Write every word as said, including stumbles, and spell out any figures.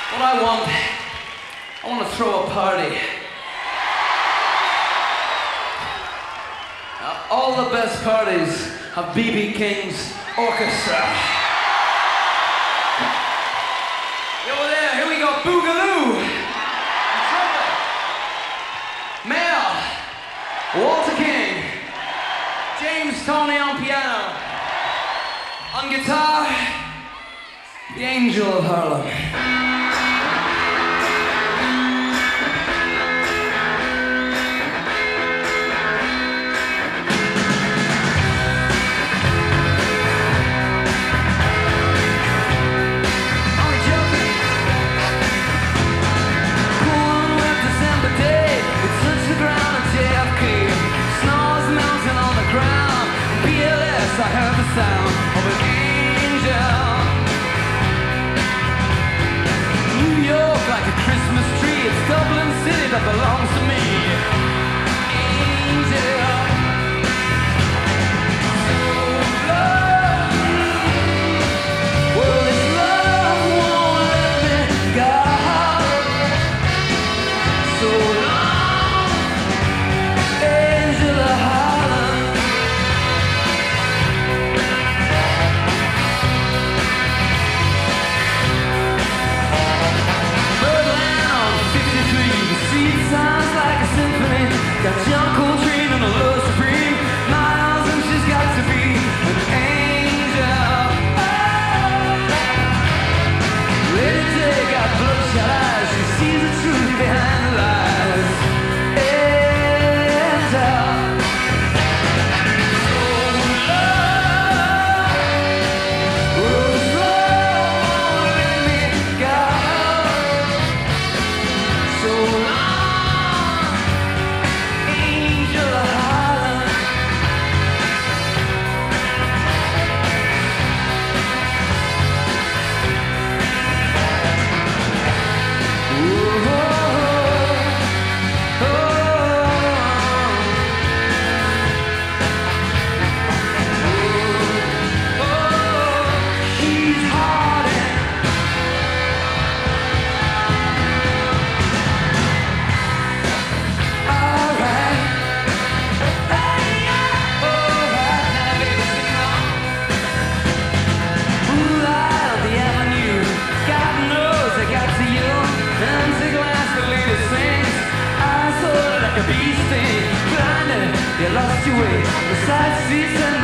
What I want, I want to throw a party. Now, all the best parties have B B King's orchestra. Over there, here we go, Boogaloo. Mel, Walter King, James Tony on piano, on guitar, the Angel of Harlem. I heard the sound of an angel. New York like a Christmas tree. It's Dublin City that belongs to me. Angel. So love. Well, this love won't let me go. So long, Angel of Harlem. Got John Coltrane and a love supreme. Miles and she's got to be an angel. Oh. Lady J got bloodshot eyes. She sees the truth behind the lies. Angel. So love, oh, love, let me go. So long. You lost your way, the side streets and